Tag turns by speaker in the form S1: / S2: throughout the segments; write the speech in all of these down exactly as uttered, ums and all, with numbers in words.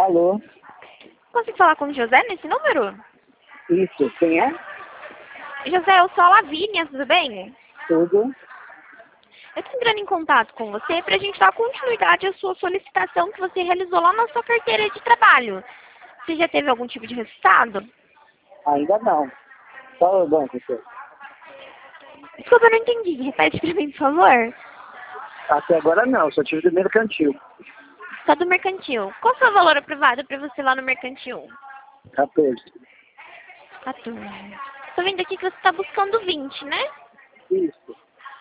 S1: Alô?
S2: Consigo falar com o José nesse número?
S1: Isso, quem é?
S2: José, eu sou a Lavínia, tudo bem?
S1: Tudo?
S2: Eu estou entrando em contato com você para a gente dar continuidade à sua solicitação que você realizou lá na sua carteira de trabalho. Você já teve algum tipo de resultado?
S1: Ainda não. Qual é o banco, senhor?
S2: Desculpa, eu não entendi. Repete para mim, por favor.
S1: Até agora não, só tive do mercantil.
S2: Só do mercantil. Qual foi o valor aprovado para você lá no mercantil?
S1: quatorze.
S2: quatorze. Estou vendo aqui que você está buscando vinte, né?
S1: Isso.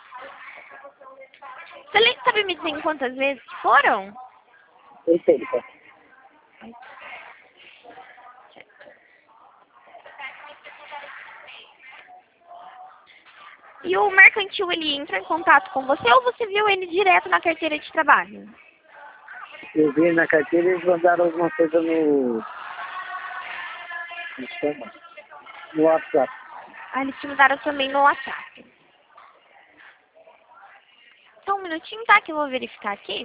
S2: Você lembra- sabe me dizer quantas vezes foram?
S1: oitenta.
S2: E o mercantil, ele entra em contato com você ou você viu ele direto na carteira de trabalho?
S1: Eu vi na carteira e eles mandaram alguma coisa no... Como chama? No WhatsApp.
S2: Ah, eles te mudaram também no WhatsApp. Só um minutinho, tá? Que eu vou verificar aqui.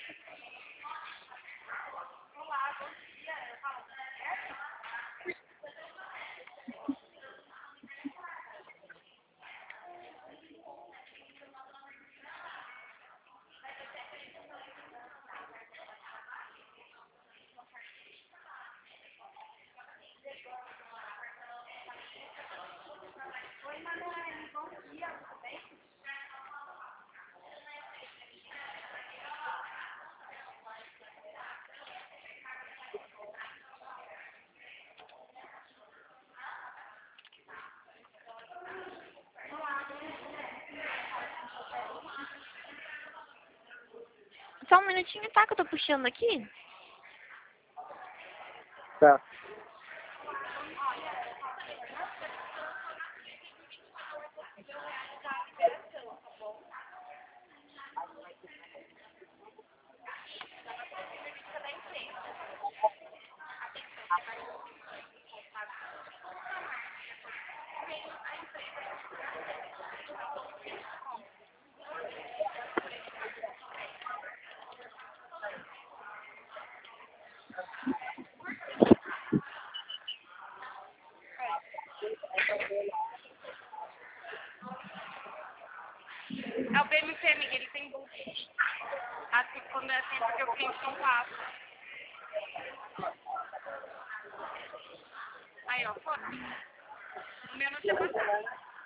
S2: Só um minutinho, tá? Que eu tô puxando aqui.
S1: Tá.
S3: É o B M C, amiga, ele tem bolsa. Assim, quando é assim, porque o cliente não passa. Aí, ó, foda. O meu não tinha passado.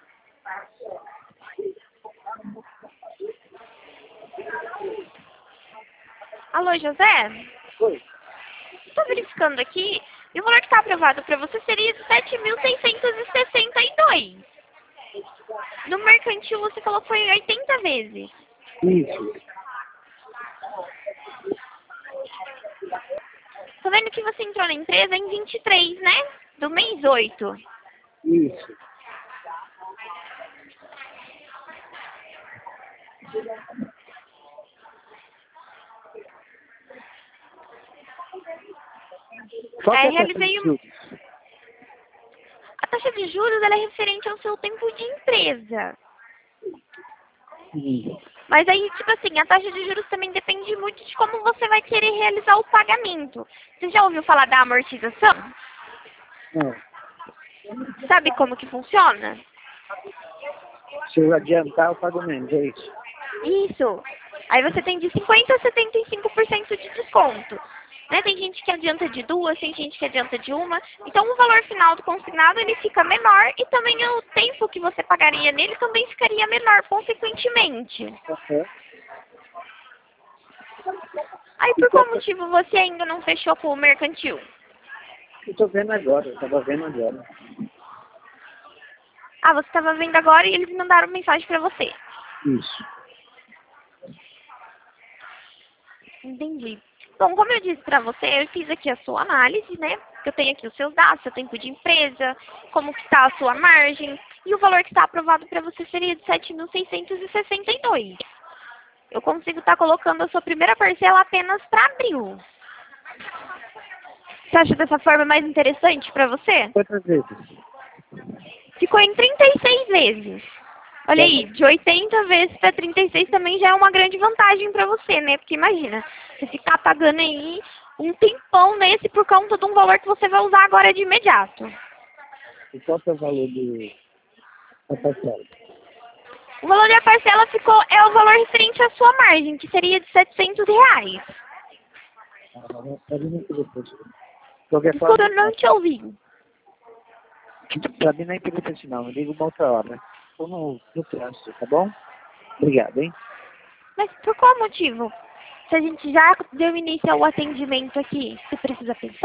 S2: Alô, José?
S1: Oi.
S2: Estou verificando aqui. E o valor que está aprovado para você seria de sete mil seiscentos e sessenta e dois. No mercantil você colocou em oitenta vezes.
S1: Isso.
S2: Tô vendo que você entrou na empresa em vinte e três, né? Do mês oito.
S1: Isso. Qual que
S2: É,
S1: é a taxa
S2: realizei
S1: de
S2: um...
S1: juros?
S2: A taxa de juros ela é referente ao seu tempo de empresa.
S1: Hum.
S2: Mas aí, tipo assim, a taxa de juros também depende muito de como você vai querer realizar o pagamento. Você já ouviu falar da amortização?
S1: Não.
S2: Sabe como que funciona?
S1: Se eu adiantar, eu pago menos, é isso.
S2: Isso. Aí você tem de cinquenta por cento a setenta e cinco por cento de desconto. Né? Tem gente que adianta de duas, tem gente que adianta de uma. Então o valor final do consignado ele fica menor e também o tempo que você pagaria nele também ficaria menor, consequentemente.
S1: Uhum.
S2: Aí
S1: E
S2: por
S1: qual
S2: qual
S1: que é?
S2: motivo você ainda não fechou com o mercantil?
S1: Eu tô vendo agora, eu tava vendo agora.
S2: Ah, você estava vendo agora e eles mandaram mensagem para você.
S1: Isso.
S2: Entendi. Bom, como eu disse para você, eu fiz aqui a sua análise, né? Eu tenho aqui os seus dados, seu tempo de empresa, como que está a sua margem. E o valor que está aprovado para você seria de sete mil seiscentos e sessenta e dois. Eu consigo estar colocando a sua primeira parcela apenas para abril. Você acha dessa forma mais interessante para você?
S1: Quantas vezes?
S2: Ficou em trinta e seis vezes. Olha aí, de oitenta vezes para trinta e seis também já é uma grande vantagem para você, né? Porque imagina, você ficar pagando aí um tempão nesse por conta de um valor que você vai usar agora de imediato.
S1: E qual que é o valor do, da parcela?
S2: O valor da parcela ficou, é o valor referente à sua margem, que seria de setecentos reais.
S1: Ah, pra mim não é interessante. Qualquer
S2: Desculpa,
S1: forma,
S2: eu não te ouvi.
S1: pra mim não é interessante não. Eu ligo uma outra hora. Ou no, no trânsito, tá bom? Obrigado, hein?
S2: Mas por qual motivo? Se a gente já deu início ao atendimento aqui, você precisa pensar?